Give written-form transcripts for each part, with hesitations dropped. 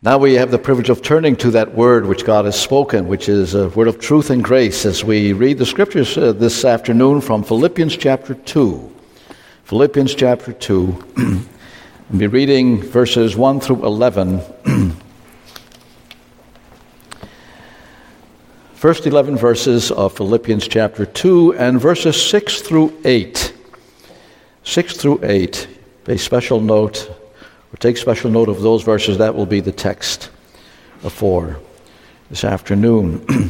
Now we have the privilege of turning to that word which God has spoken, which is a word of truth and grace, as we read the scriptures this afternoon from Philippians chapter 2. Philippians chapter 2. We'll be reading verses 1 through 11. First 11 verses of Philippians chapter 2 and verses 6 through 8. 6 through 8. Pay special note, or take special note of those verses. That will be the text for this afternoon.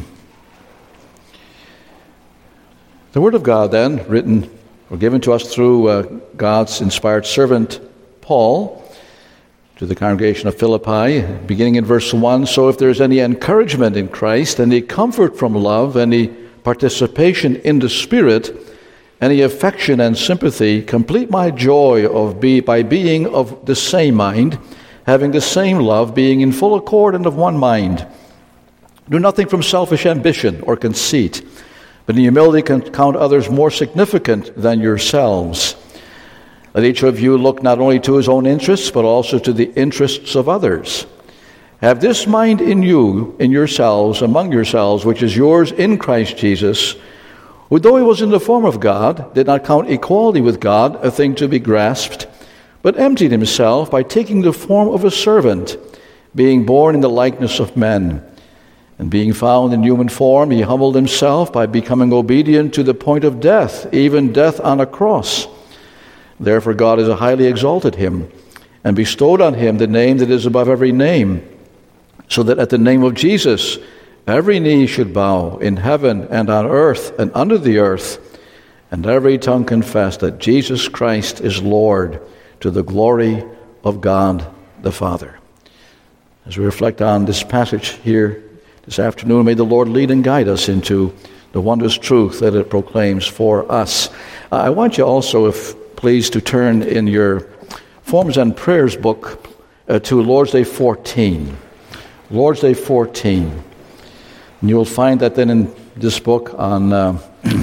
The Word of God then, written or given to us through God's inspired servant Paul, to the congregation of Philippi, beginning in verse 1, "So if there is any encouragement in Christ, any comfort from love, any participation in the Spirit, any affection and sympathy, complete my joy by being of the same mind, having the same love, being in full accord and of one mind. Do nothing from selfish ambition or conceit, but in humility count others more significant than yourselves. Let each of you look not only to his own interests, but also to the interests of others. Have this mind in you, in yourselves, among yourselves, which is yours in Christ Jesus, who, though he was in the form of God, did not count equality with God a thing to be grasped, but emptied himself by taking the form of a servant, being born in the likeness of men. And being found in human form, he humbled himself by becoming obedient to the point of death, even death on a cross. Therefore God has highly exalted him, and bestowed on him the name that is above every name, so that at the name of Jesus every knee should bow in heaven and on earth and under the earth, and every tongue confess that Jesus Christ is Lord, to the glory of God the Father." As we reflect on this passage here this afternoon, may the Lord lead and guide us into the wondrous truth that it proclaims for us. I want you also, if please, to turn in your Forms and Prayers book to Lord's Day 14. Lord's Day 14. And you will find that then in this book on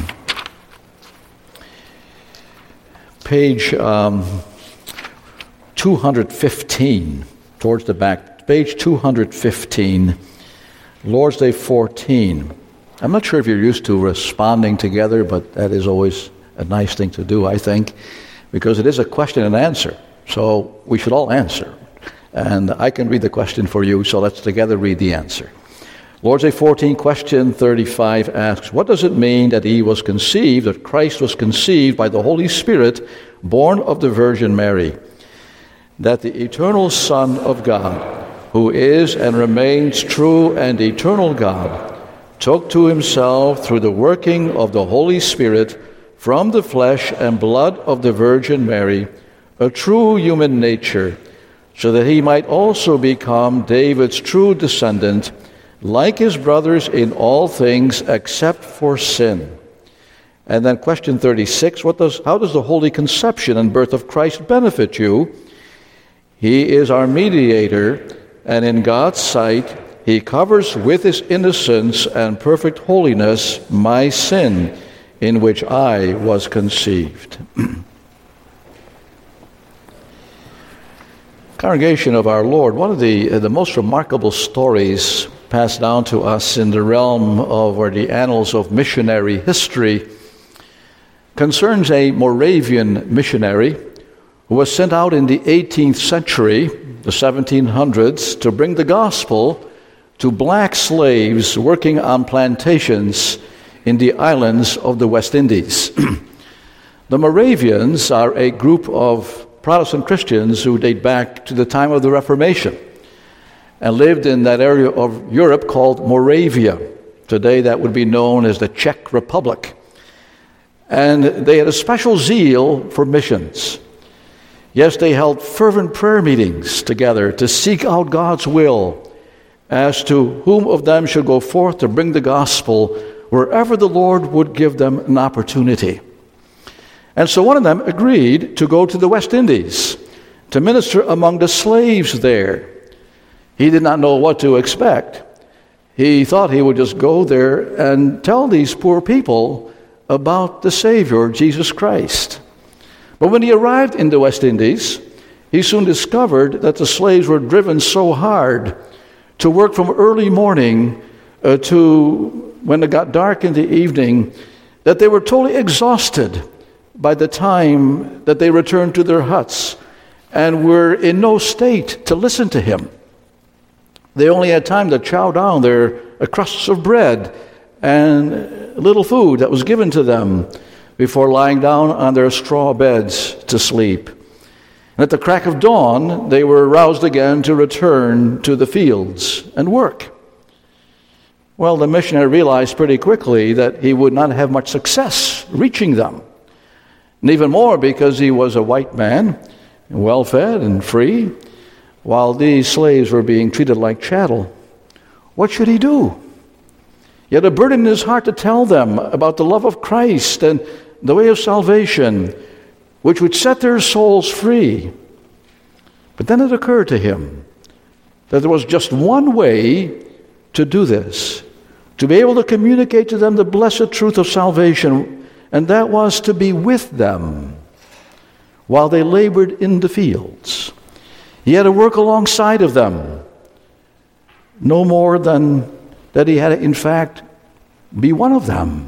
page 215, towards the back, page 215, Lord's Day 14. I'm not sure if you're used to responding together, but that is always a nice thing to do, I think, because it is a question and answer. So we should all answer. And I can read the question for you, so let's together read the answer. Lord's Day 14, question 35 asks, "What does it mean that that Christ was conceived by the Holy Spirit, born of the Virgin Mary? That the eternal Son of God, who is and remains true and eternal God, took to himself through the working of the Holy Spirit from the flesh and blood of the Virgin Mary, a true human nature, so that he might also become David's true descendant, like his brothers in all things except for sin." And then question 36, how does the holy conception and birth of Christ benefit you? "He is our mediator, and in God's sight he covers with his innocence and perfect holiness my sin, in which I was conceived." Congregation of our Lord, one of the most remarkable stories passed down to us in the realm of, or the annals of missionary history, concerns a Moravian missionary who was sent out in the 18th century, the 1700s, to bring the gospel to black slaves working on plantations in the islands of the West Indies. The Moravians are a group of Protestant Christians who date back to the time of the Reformation and lived in that area of Europe called Moravia. Today that would be known as the Czech Republic. And they had a special zeal for missions. Yes, they held fervent prayer meetings together to seek out God's will as to whom of them should go forth to bring the gospel wherever the Lord would give them an opportunity. And so one of them agreed to go to the West Indies to minister among the slaves there. He did not know what to expect. He thought he would just go there and tell these poor people about the Savior, Jesus Christ. But when he arrived in the West Indies, he soon discovered that the slaves were driven so hard to work from early morning to when it got dark in the evening that they were totally exhausted by the time that they returned to their huts and were in no state to listen to him. They only had time to chow down their crusts of bread and little food that was given to them before lying down on their straw beds to sleep. And at the crack of dawn, they were roused again to return to the fields and work. Well, the missionary realized pretty quickly that he would not have much success reaching them. And even more because he was a white man, well-fed and free, while these slaves were being treated like chattel. What should he do? He had a burden in his heart to tell them about the love of Christ and the way of salvation, which would set their souls free. But then it occurred to him that there was just one way to do this, to be able to communicate to them the blessed truth of salvation, and that was to be with them while they labored in the fields. He had to work alongside of them, no more than that he had to, in fact, be one of them.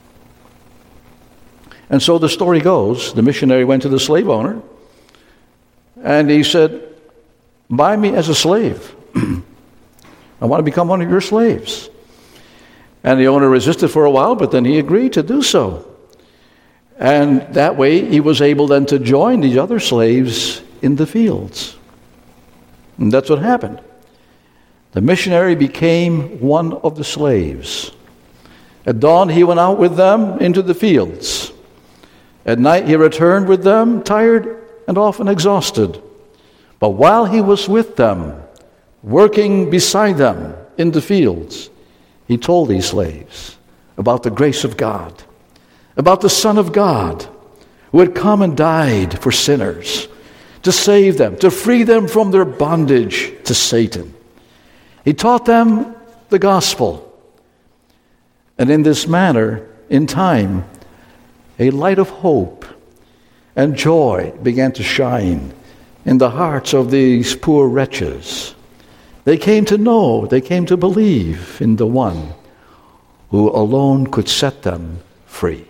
And so the story goes, the missionary went to the slave owner, and he said, "Buy me as a slave. I want to become one of your slaves." And the owner resisted for a while, but then he agreed to do so. And that way he was able then to join the other slaves in the fields. And that's what happened. The missionary became one of the slaves. At dawn he went out with them into the fields. At night he returned with them, tired and often exhausted. But while he was with them, working beside them in the fields, he told these slaves about the grace of God, about the Son of God, who had come and died for sinners, to save them, to free them from their bondage to Satan. He taught them the gospel. And in this manner, in time, a light of hope and joy began to shine in the hearts of these poor wretches. They came to know, they came to believe in the one who alone could set them free.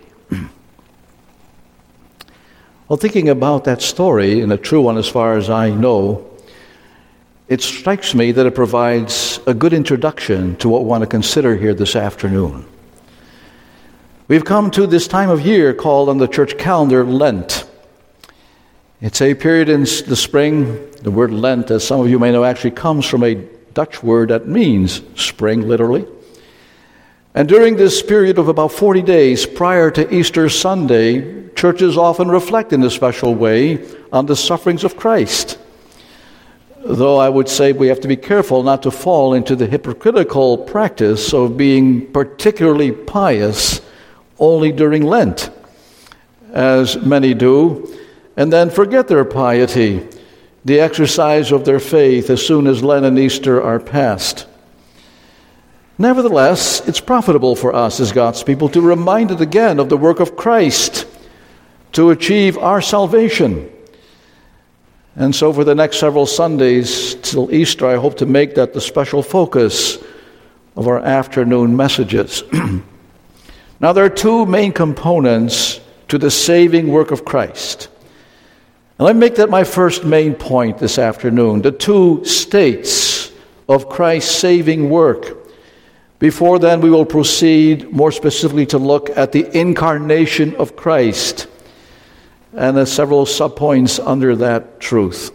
Well, thinking about that story, and a true one as far as I know, it strikes me that it provides a good introduction to what we want to consider here this afternoon. We've come to this time of year called on the church calendar Lent. It's a period in the spring. The word Lent, as some of you may know, actually comes from a Dutch word that means spring, literally. And during this period of about 40 days prior to Easter Sunday, churches often reflect in a special way on the sufferings of Christ. Though I would say we have to be careful not to fall into the hypocritical practice of being particularly pious only during Lent, as many do, and then forget their piety, the exercise of their faith, as soon as Lent and Easter are past. Nevertheless, it's profitable for us as God's people to remind it again of the work of Christ to achieve our salvation. And so for the next several Sundays till Easter, I hope to make that the special focus of our afternoon messages. Now, there are two main components to the saving work of Christ. And let me make that my first main point this afternoon, the two states of Christ's saving work. Before then, we will proceed more specifically to look at the incarnation of Christ and there's several subpoints under that truth.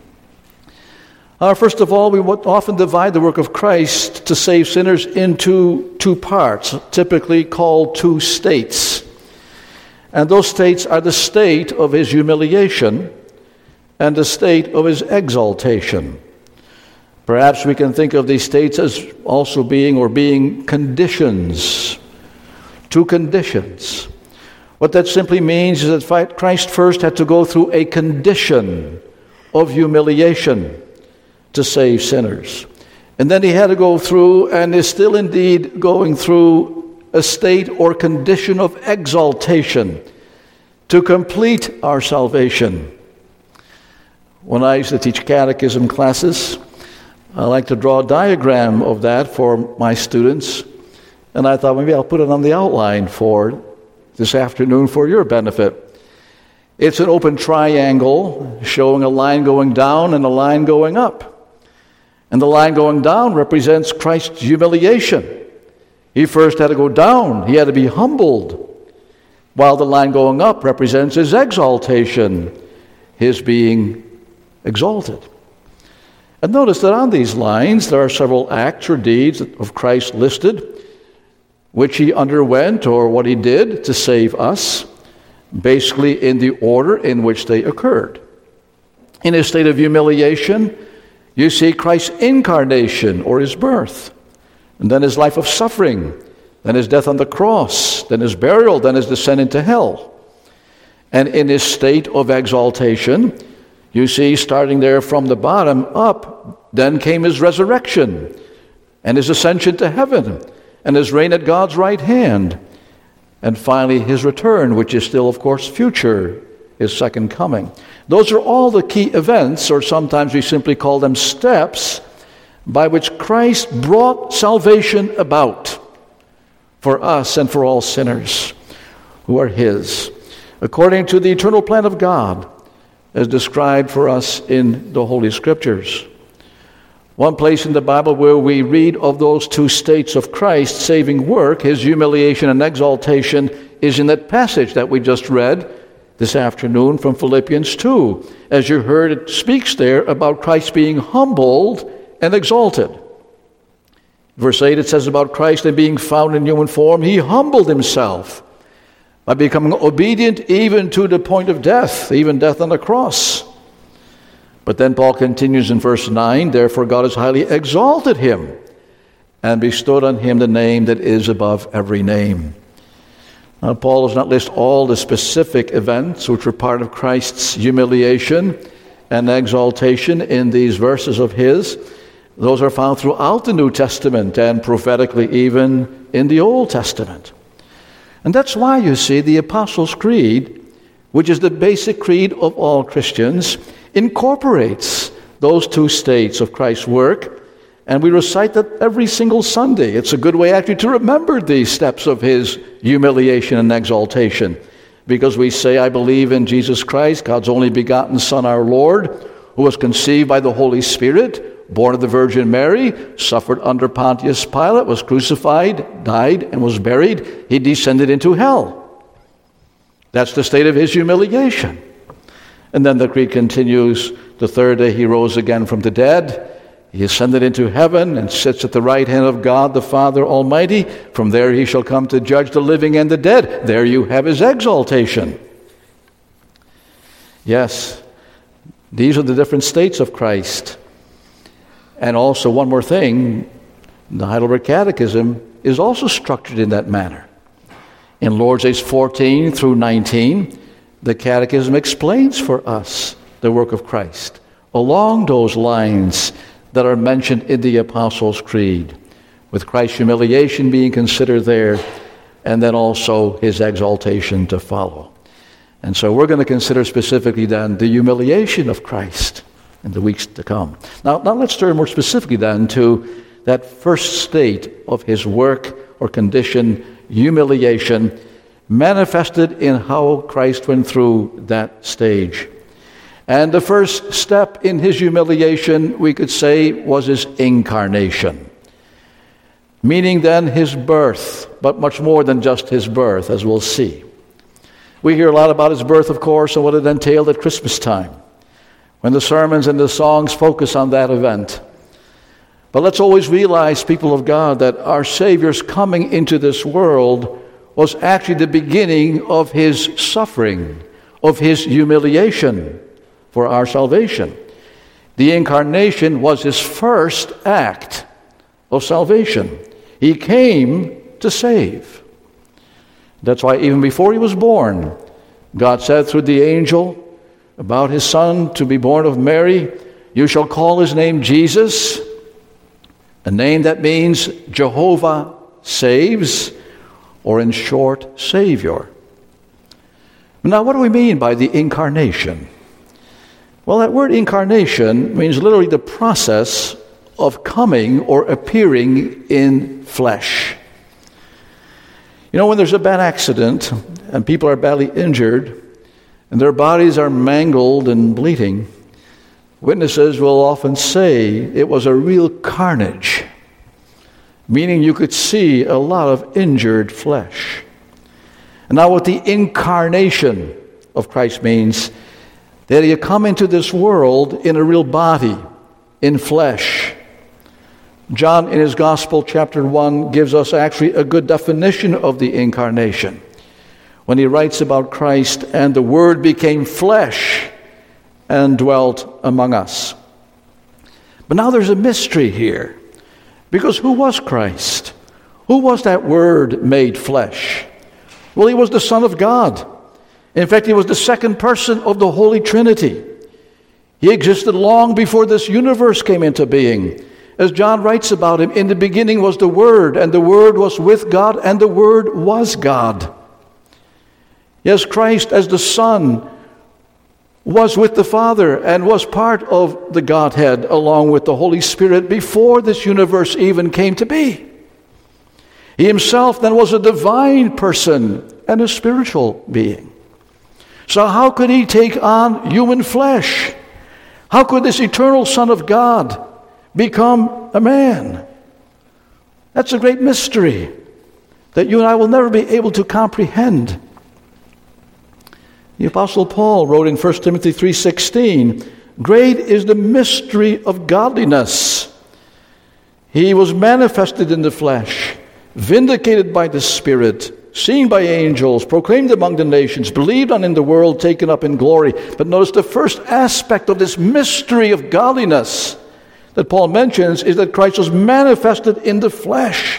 First of all, we would often divide the work of Christ to save sinners into two parts, typically called two states. And those states are the state of his humiliation and the state of his exaltation. Perhaps we can think of these states as also being conditions, two conditions. What that simply means is that Christ first had to go through a condition of humiliation to save sinners. And then he had to go through, and is still indeed going through, a state or condition of exaltation to complete our salvation. When I used to teach catechism classes, I like to draw a diagram of that for my students. And I thought maybe I'll put it on the outline for this afternoon for your benefit. It's an open triangle showing a line going down and a line going up. And the line going down represents Christ's humiliation. He first had to go down. He had to be humbled. While the line going up represents his exaltation, his being exalted. And notice that on these lines there are several acts or deeds of Christ listed, which he underwent or what he did to save us, basically in the order in which they occurred. In his state of humiliation, you see Christ's incarnation or his birth, and then his life of suffering, then his death on the cross, then his burial, then his descent into hell. And in his state of exaltation, you see, starting there from the bottom up, then came his resurrection and his ascension to heaven and his reign at God's right hand. And finally, his return, which is still, of course, future, his second coming. Those are all the key events, or sometimes we simply call them steps, by which Christ brought salvation about for us and for all sinners who are his, according to the eternal plan of God, as described for us in the Holy Scriptures. One place in the Bible where we read of those two states of Christ's saving work, his humiliation and exaltation, is in that passage that we just read this afternoon from Philippians 2. As you heard, it speaks there about Christ being humbled and exalted. Verse 8, it says about Christ and being found in human form, he humbled himself by becoming obedient even to the point of death, even death on the cross. But then Paul continues in verse 9, therefore God has highly exalted him and bestowed on him the name that is above every name. Now, Paul does not list all the specific events which were part of Christ's humiliation and exaltation in these verses of his. Those are found throughout the New Testament and prophetically even in the Old Testament. And that's why, you see, the Apostles' Creed, which is the basic creed of all Christians, incorporates those two states of Christ's work, and we recite that every single Sunday. It's a good way actually to remember these steps of his humiliation and exaltation, because we say, I believe in Jesus Christ, God's only begotten Son, our Lord, who was conceived by the Holy Spirit, born of the Virgin Mary, suffered under Pontius Pilate, was crucified, died, and was buried. He descended into hell. That's the state of his humiliation. And then the creed continues, the third day he rose again from the dead. He ascended into heaven and sits at the right hand of God the Father Almighty. From there he shall come to judge the living and the dead. There you have his exaltation. Yes, these are the different states of Christ. And also one more thing, the Heidelberg Catechism is also structured in that manner. In Lord's Days 14 through 19, the Catechism explains for us the work of Christ along those lines that are mentioned in the Apostles' Creed, with Christ's humiliation being considered there, and then also his exaltation to follow. And so we're going to consider specifically then the humiliation of Christ in the weeks to come. Now let's turn more specifically then to that first state of his work or condition, humiliation, manifested in how Christ went through that stage. And the first step in his humiliation, we could say, was his incarnation. Meaning then his birth, but much more than just his birth, as we'll see. We hear a lot about his birth, of course, and what it entailed at Christmas time, when the sermons and the songs focus on that event. But let's always realize, people of God, that our Savior's coming into this world was actually the beginning of his suffering, of his humiliation for our salvation. The incarnation was his first act of salvation. He came to save. That's why even before he was born, God said through the angel about his son to be born of Mary, you shall call his name Jesus, a name that means Jehovah saves, or in short, Savior. Now, what do we mean by the incarnation? Well, that word incarnation means literally the process of coming or appearing in flesh. You know, when there's a bad accident and people are badly injured and their bodies are mangled and bleeding, witnesses will often say it was a real carnage, meaning you could see a lot of injured flesh. And now what the incarnation of Christ means, that he had come into this world in a real body, in flesh. John, in his Gospel, chapter 1, gives us actually a good definition of the incarnation when he writes about Christ, and the Word became flesh and dwelt among us. But now there's a mystery here, because who was Christ? Who was that Word made flesh? Well, he was the Son of God. In fact, he was the second person of the Holy Trinity. He existed long before this universe came into being. As John writes about him, in the beginning was the Word, and the Word was with God, and the Word was God. Yes, Christ as the Son was with the Father and was part of the Godhead along with the Holy Spirit before this universe even came to be. He himself then was a divine person and a spiritual being. So how could he take on human flesh? How could this eternal Son of God become a man? That's a great mystery that you and I will never be able to comprehend. The Apostle Paul wrote in 1 Timothy 3:16, "Great is the mystery of godliness. He was manifested in the flesh, vindicated by the Spirit, seen by angels, proclaimed among the nations, believed on in the world, taken up in glory." But notice the first aspect of this mystery of godliness that Paul mentions is that Christ was manifested in the flesh.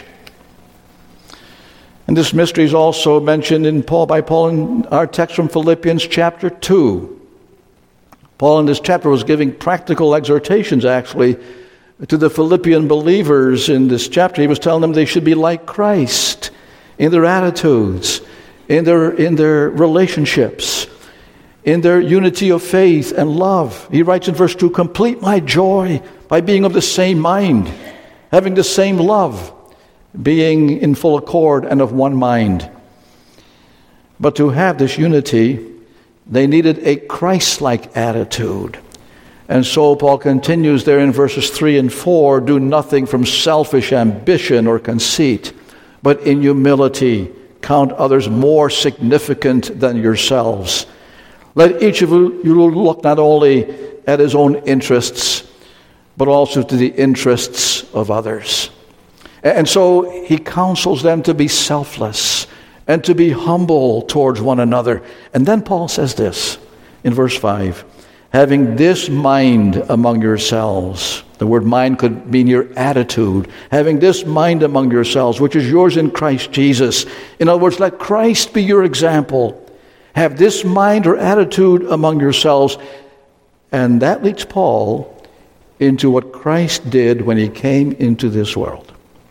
And this mystery is also mentioned by Paul in our text from Philippians chapter 2. Paul in this chapter was giving practical exhortations actually to the Philippian believers in this chapter. He was telling them they should be like Christ in their attitudes, in their relationships, in their unity of faith and love. He writes in verse 2, "Complete my joy by being of the same mind, having the same love, being in full accord and of one mind." But to have this unity, they needed a Christ-like attitude. And so Paul continues there in verses 3 and 4, "Do nothing from selfish ambition or conceit, but in humility count others more significant than yourselves. Let each of you look not only at his own interests, but also to the interests of others." And so he counsels them to be selfless and to be humble towards one another. And then Paul says this in verse 5, "Having this mind among yourselves." The word mind could mean your attitude. "Having this mind among yourselves, which is yours in Christ Jesus." In other words, let Christ be your example. Have this mind or attitude among yourselves. And that leads Paul into what Christ did when he came into this world.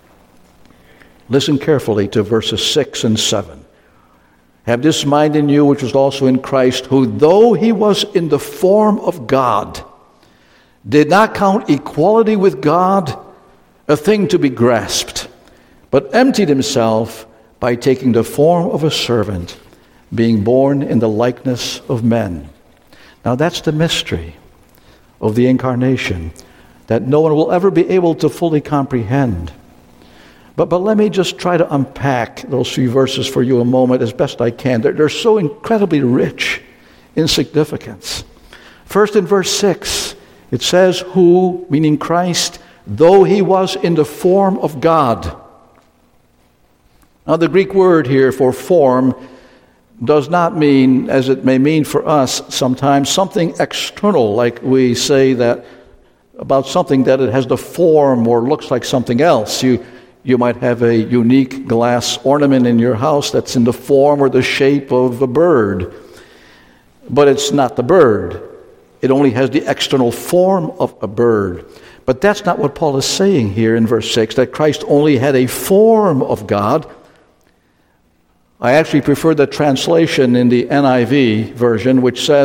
Listen carefully to verses 6 and 7. "Have this mind in you, which was also in Christ, who, though he was in the form of God, did not count equality with God a thing to be grasped, but emptied himself by taking the form of a servant, being born in the likeness of men." Now that's the mystery of the incarnation that no one will ever be able to fully comprehend. But let me just try to unpack those few verses for you a moment as best I can. They're so incredibly rich in significance. First in verse 6, it says, "Who," meaning Christ, "though he was in the form of God." Now the Greek word here for form does not mean, as it may mean for us sometimes, something external, like we say that about something that it has the form or looks like something else. You might have a unique glass ornament in your house that's in the form or the shape of a bird, but it's not the bird. It only has the external form of a bird. But that's not what Paul is saying here in verse 6, that Christ only had a form of God. I actually prefer the translation in the NIV version, which says,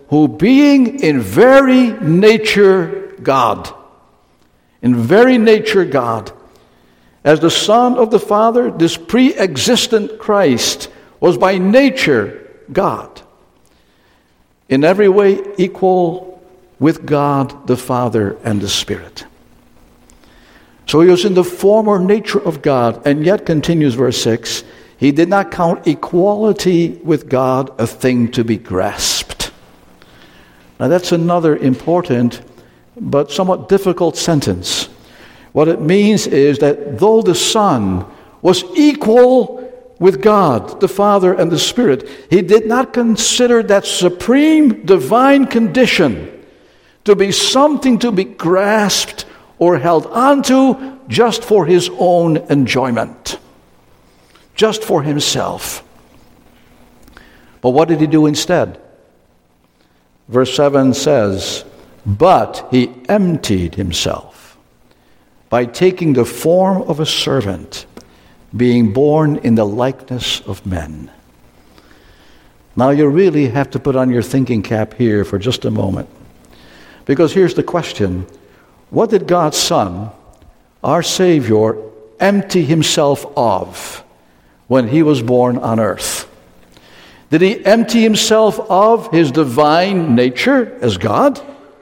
who being in very nature God, in very nature God, as the Son of the Father, this pre-existent Christ was by nature God, in every way equal with God the Father and the Spirit. So he was in the former nature of God, and yet, continues verse 6, he did not count equality with God a thing to be grasped. Now that's another important but somewhat difficult sentence. What it means is that though the Son was equal with God, the Father and the Spirit, he did not consider that supreme divine condition to be something to be grasped or held onto just for his own enjoyment, just for himself. But what did he do instead? Verse 7 says, "But he emptied himself by taking the form of a servant, being born in the likeness of men." Now you really have to put on your thinking cap here for just a moment. Because here's the question. What did God's Son, our Savior, empty himself of when he was born on earth? Did he empty himself of his divine nature as God?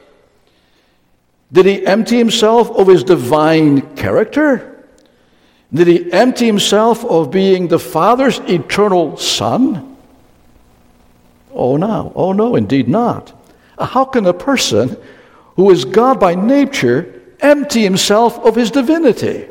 Did he empty himself of his divine character? Did he empty himself of being the Father's eternal Son? Oh no, indeed not. How can a person who is God by nature empty himself of his divinity?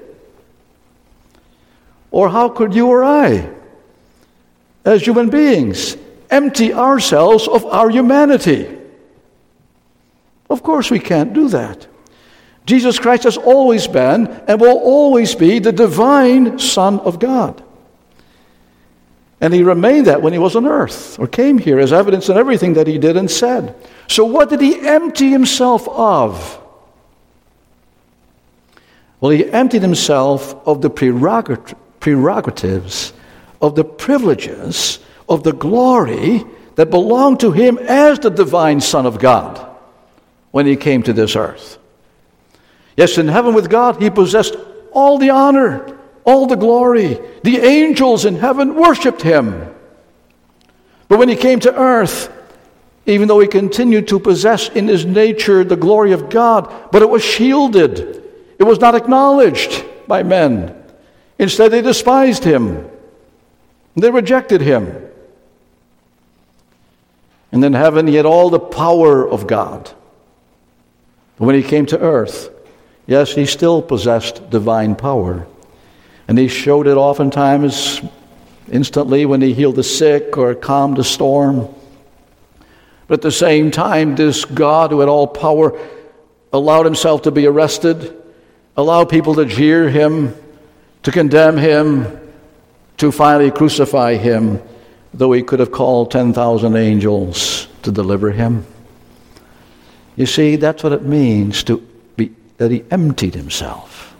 Or how could you or I, as human beings, empty ourselves of our humanity? Of course we can't do that. Jesus Christ has always been and will always be the divine Son of God. And he remained that when he was on earth, or came here, as evidence in everything that he did and said. So what did he empty himself of? Well, he emptied himself of the prerogatives, of the privileges, of the glory that belonged to him as the divine Son of God when he came to this earth. Yes, in heaven with God, he possessed all the honor, all the glory. The angels in heaven worshipped him. But when he came to earth, even though he continued to possess in his nature the glory of God, but it was shielded. It was not acknowledged by men. Instead, they despised him. They rejected him. And in heaven, he had all the power of God. But when he came to earth, yes, he still possessed divine power. And he showed it oftentimes instantly when he healed the sick or calmed the storm. But at the same time, this God who had all power allowed himself to be arrested, allowed people to jeer him, to condemn him, to finally crucify him, though he could have called 10,000 angels to deliver him. You see, that's what it means that he emptied himself.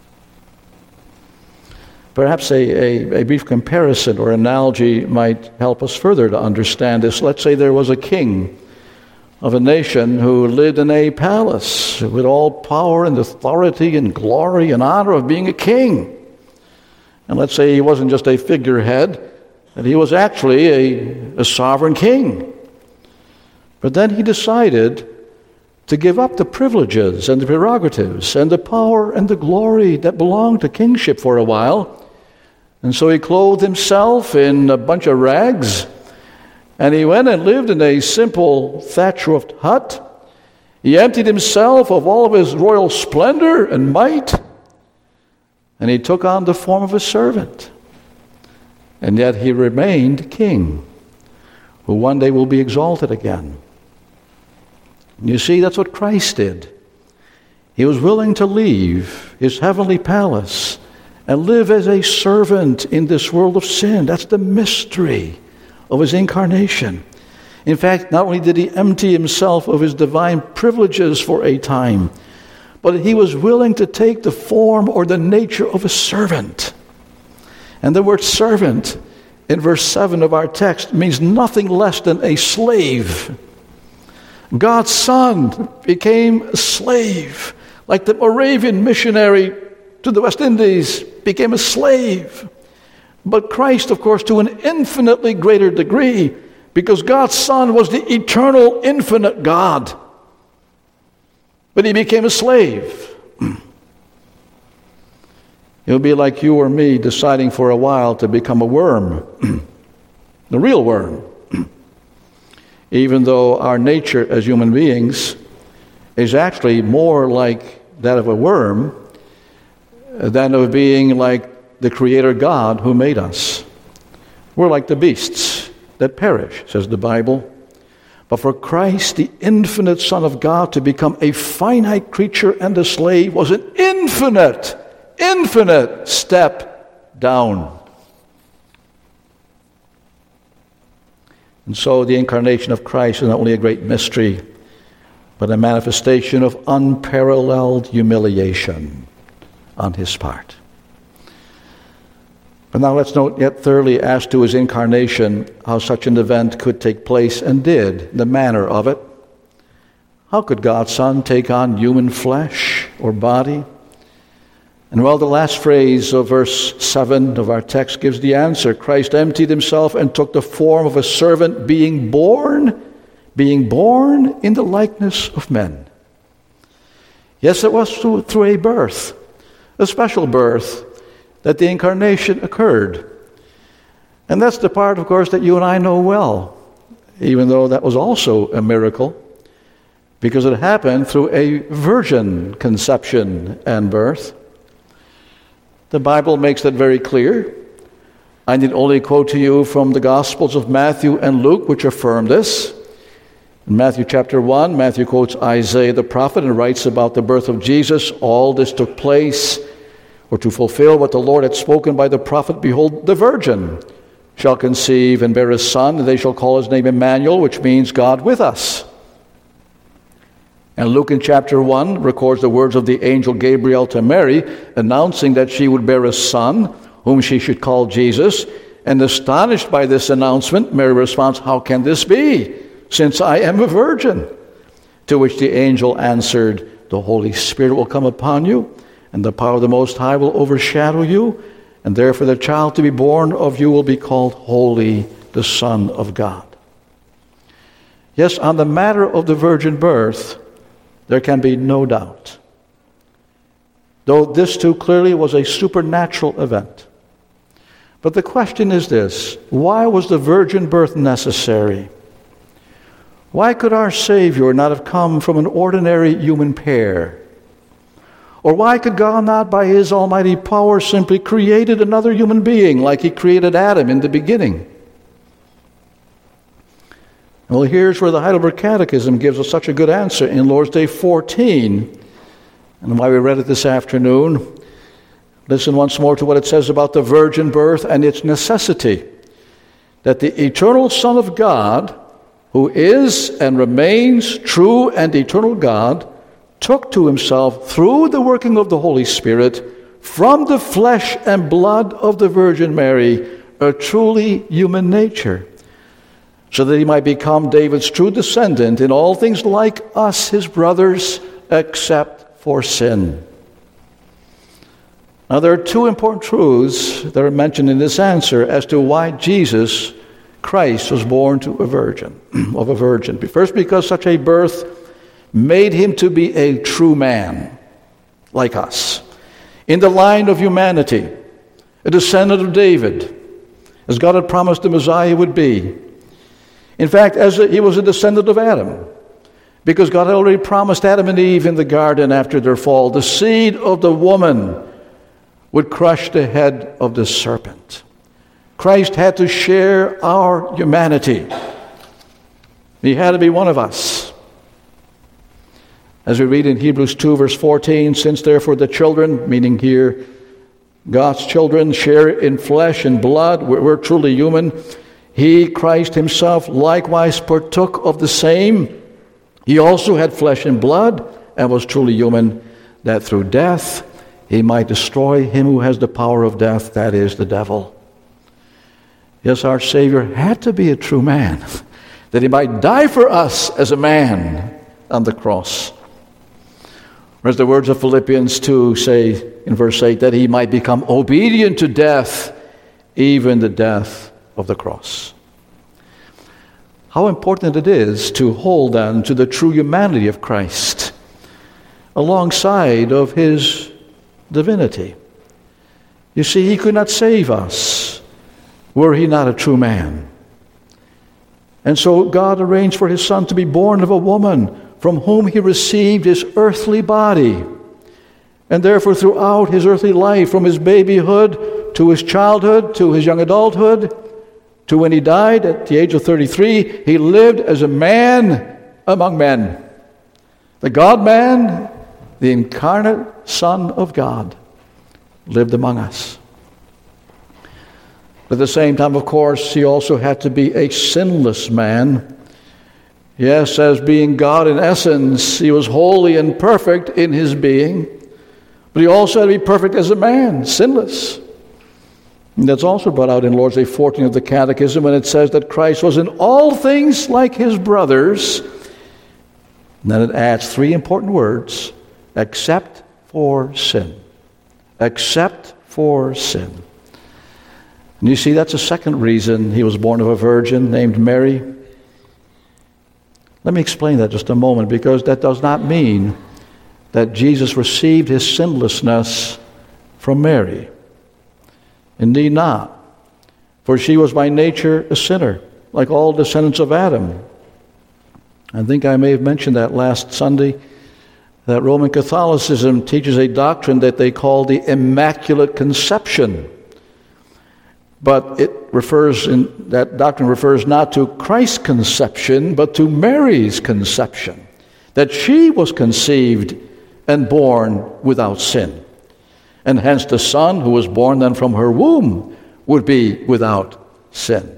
Perhaps a brief comparison or analogy might help us further to understand this. Let's say there was a king of a nation who lived in a palace with all power and authority and glory and honor of being a king. And let's say he wasn't just a figurehead, that he was actually a sovereign king. But then he decided to give up the privileges and the prerogatives and the power and the glory that belonged to kingship for a while. And so he clothed himself in a bunch of rags, and he went and lived in a simple thatch-roofed hut. He emptied himself of all of his royal splendor and might, and he took on the form of a servant. And yet he remained king, who one day will be exalted again. You see, that's what Christ did. He was willing to leave his heavenly palace and live as a servant in this world of sin. That's the mystery of his incarnation. In fact, not only did he empty himself of his divine privileges for a time, but he was willing to take the form or the nature of a servant. And the word servant in verse 7 of our text means nothing less than a slave. God's Son became a slave, like the Moravian missionary to the West Indies became a slave. But Christ, of course, to an infinitely greater degree, because God's Son was the eternal, infinite God. But he became a slave. It would be like you or me deciding for a while to become a worm, the real worm. Even though our nature as human beings is actually more like that of a worm than of being like the Creator God who made us. We're like the beasts that perish, says the Bible. But for Christ, the infinite Son of God, to become a finite creature and a slave was an infinite step down. And so the incarnation of Christ is not only a great mystery, but a manifestation of unparalleled humiliation on his part. But now let's note yet thirdly, as to his incarnation, how such an event could take place and did, the manner of it. How could God's Son take on human flesh or body? And well, the last phrase of verse 7 of our text gives the answer. Christ emptied himself and took the form of a servant, being born in the likeness of men. Yes, it was through a birth, a special birth, that the incarnation occurred. And that's the part, of course, that you and I know well, even though that was also a miracle, because it happened through a virgin conception and birth. The Bible makes that very clear. I need only quote to you from the Gospels of Matthew and Luke, which affirm this. In Matthew chapter 1, Matthew quotes Isaiah the prophet and writes about the birth of Jesus. All this took place, or to fulfill what the Lord had spoken by the prophet, behold, the virgin shall conceive and bear a son, and they shall call his name Emmanuel, which means God with us. And Luke in chapter 1 records the words of the angel Gabriel to Mary, announcing that she would bear a son, whom she should call Jesus. And astonished by this announcement, Mary responds, "How can this be, since I am a virgin?" To which the angel answered, "The Holy Spirit will come upon you, and the power of the Most High will overshadow you, and therefore the child to be born of you will be called Holy, the Son of God." Yes, on the matter of the virgin birth, there can be no doubt, though this too clearly was a supernatural event. But the question is this: why was the virgin birth necessary? Why could our Savior not have come from an ordinary human pair? Or why could God not, by his almighty power, simply created another human being like he created Adam in the beginning? Well, here's where the Heidelberg Catechism gives us such a good answer in Lord's Day 14, and why we read it this afternoon. Listen once more to what it says about the virgin birth and its necessity. That the eternal Son of God, who is and remains true and eternal God, took to himself, through the working of the Holy Spirit, from the flesh and blood of the Virgin Mary, a truly human nature, so that he might become David's true descendant in all things like us, his brothers, except for sin. Now, there are two important truths that are mentioned in this answer as to why Jesus Christ was born to a virgin, of a virgin. First, because such a birth made him to be a true man, like us, in the line of humanity, a descendant of David, as God had promised the Messiah would be. In fact, he was a descendant of Adam, because God had already promised Adam and Eve in the garden after their fall, the seed of the woman would crush the head of the serpent. Christ had to share our humanity. He had to be one of us. As we read in Hebrews 2, verse 14, since therefore the children, meaning here God's children, share in flesh and blood, we're truly human, he, Christ himself, likewise partook of the same. He also had flesh and blood and was truly human, that through death he might destroy him who has the power of death, that is, the devil. Yes, our Savior had to be a true man. that he might die for us as a man on the cross. Or as the words of Philippians 2 say in verse 8, that he might become obedient to death, even the death of the cross. How important it is to hold on to the true humanity of Christ alongside of his divinity. You see, he could not save us were he not a true man. And so God arranged for his Son to be born of a woman from whom he received his earthly body. And therefore throughout his earthly life, from his babyhood to his childhood to his young adulthood, to when he died at the age of 33, he lived as a man among men. The God-man, the incarnate Son of God, lived among us. At the same time, of course, he also had to be a sinless man. Yes, as being God in essence, he was holy and perfect in his being, but he also had to be perfect as a man, sinless. And that's also brought out in Lord's Day 14 of the Catechism when it says that Christ was in all things like his brothers. And then it adds three important words: except for sin. Except for sin. And you see, that's a second reason he was born of a virgin named Mary. Let me explain that just a moment, because that does not mean that Jesus received his sinlessness from Mary. Indeed not. For she was by nature a sinner, like all descendants of Adam. I think I may have mentioned that last Sunday, that Roman Catholicism teaches a doctrine that they call the Immaculate Conception. But that doctrine refers not to Christ's conception, but to Mary's conception, that she was conceived and born without sin. And hence the Son who was born then from her womb would be without sin.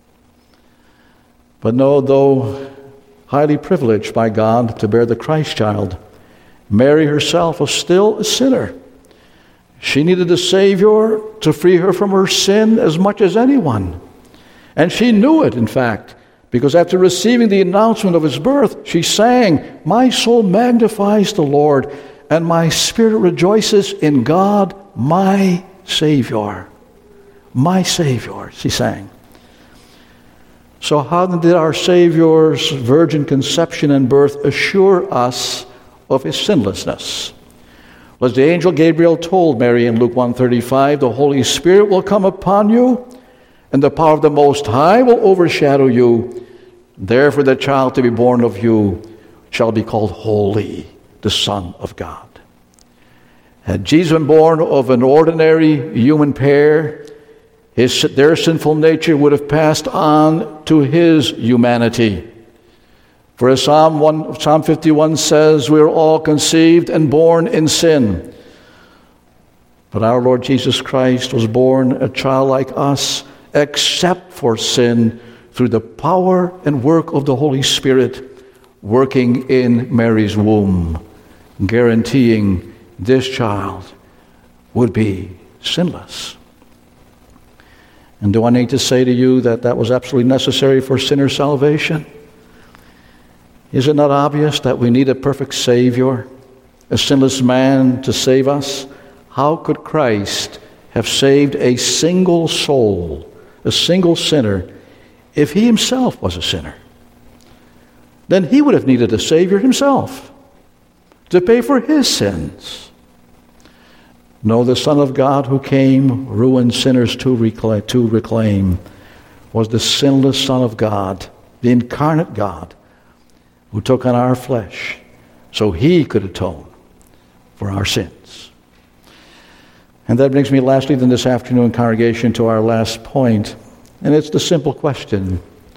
But no, though highly privileged by God to bear the Christ child, Mary herself was still a sinner. She needed a Savior to free her from her sin as much as anyone. And she knew it, in fact, because after receiving the announcement of his birth, she sang, "My soul magnifies the Lord, and my spirit rejoices in God, my Savior." My Savior, she sang. So how did our Savior's virgin conception and birth assure us of his sinlessness? Well, as the angel Gabriel told Mary in Luke 1:35, the Holy Spirit will come upon you, and the power of the Most High will overshadow you. Therefore the child to be born of you shall be called Holy, the Son of God. Had Jesus been born of an ordinary human pair, their sinful nature would have passed on to his humanity. For as Psalm 51 says, we are all conceived and born in sin. But our Lord Jesus Christ was born a child like us, except for sin, through the power and work of the Holy Spirit working in Mary's womb, guaranteeing this child would be sinless. And do I need to say to you that that was absolutely necessary for sinner salvation? Is it not obvious that we need a perfect Savior, a sinless man to save us? How could Christ have saved a single soul, a single sinner, if he himself was a sinner? Then he would have needed a Savior himself to pay for his sins. No, the Son of God who came, ruined sinners to reclaim, was the sinless Son of God, the incarnate God, who took on our flesh so he could atone for our sins. And that brings me lastly then this afternoon, congregation, to our last point. And it's the simple question,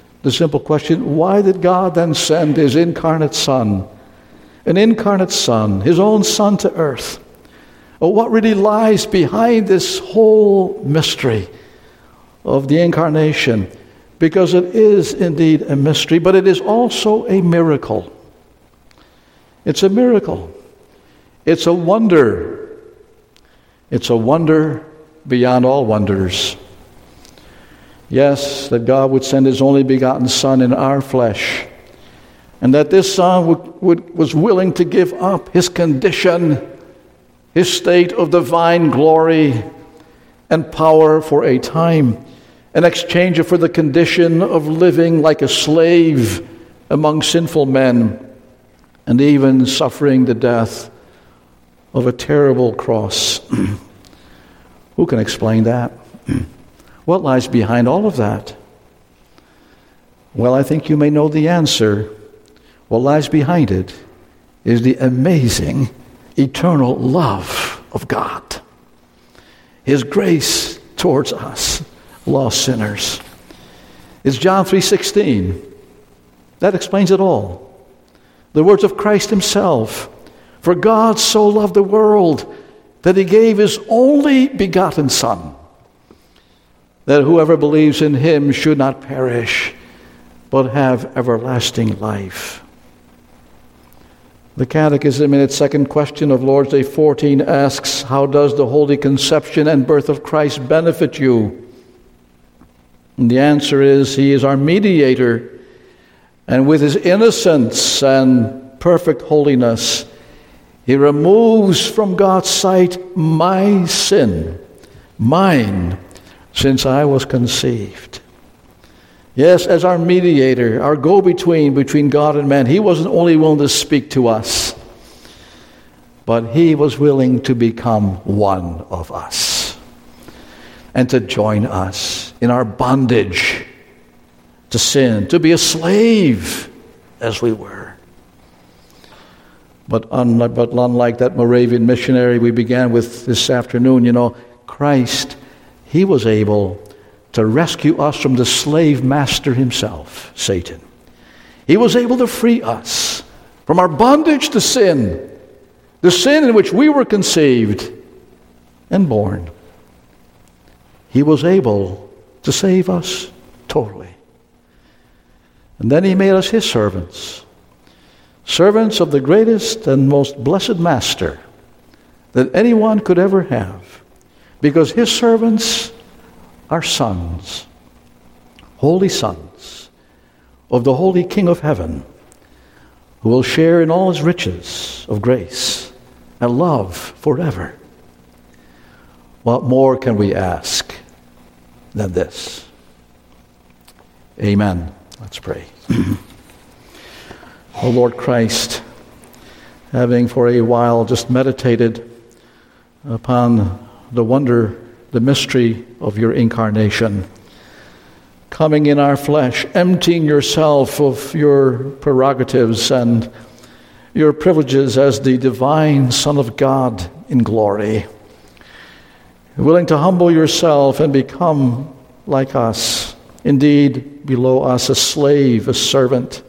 why did God then send his incarnate Son, an incarnate Son, his own Son to earth? Oh, what really lies behind this whole mystery of the incarnation? Because it is indeed a mystery, but it is also a miracle. It's a miracle. It's a wonder. It's a wonder beyond all wonders. Yes, that God would send his only begotten Son in our flesh, and that this Son was willing to give up his condition, his state of divine glory and power for a time, and exchange it for the condition of living like a slave among sinful men, and even suffering the death of a terrible cross. Who can explain that? What lies behind all of that? Well, I think you may know the answer. What lies behind it is the amazing, eternal love of God. His grace towards us, lost sinners. It's John 3:16. That explains it all. The words of Christ himself. For God so loved the world that he gave his only begotten Son, that whoever believes in him should not perish, but have everlasting life. The Catechism, in its second question of Lord's Day 14, asks, how does the holy conception and birth of Christ benefit you? And the answer is, he is our mediator, and with his innocence and perfect holiness, he removes from God's sight my sin, mine, since I was conceived. Yes, as our mediator, our go-between between God and man, he wasn't only willing to speak to us, but he was willing to become one of us and to join us in our bondage to sin, to be a slave as we were. But unlike that Moravian missionary we began with this afternoon, Christ, he was able to rescue us from the slave master himself, Satan. He was able to free us from our bondage to sin, the sin in which we were conceived and born. He was able to save us totally. And then he made us his servants, servants of the greatest and most blessed master that anyone could ever have, because his servants are sons, holy sons of the holy King of heaven, who will share in all his riches of grace and love forever. What more can we ask than this? Amen. Let's pray. O Lord Christ, having for a while just meditated upon the wonder, the mystery of your incarnation, coming in our flesh, emptying yourself of your prerogatives and your privileges as the divine Son of God in glory, willing to humble yourself and become like us, indeed below us, a slave, a servant.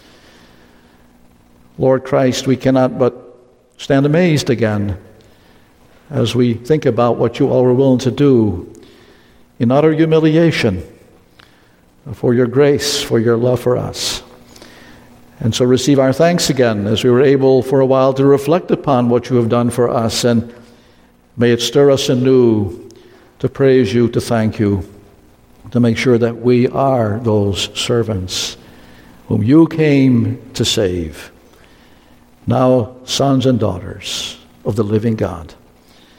Lord Christ, we cannot but stand amazed again as we think about what you all were willing to do in utter humiliation for your grace, for your love for us. And so receive our thanks again as we were able for a while to reflect upon what you have done for us, and may it stir us anew to praise you, to thank you, to make sure that we are those servants whom you came to save, now sons and daughters of the living God.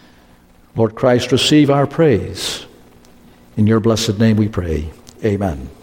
Lord Christ, receive our praise. In your blessed name we pray. Amen.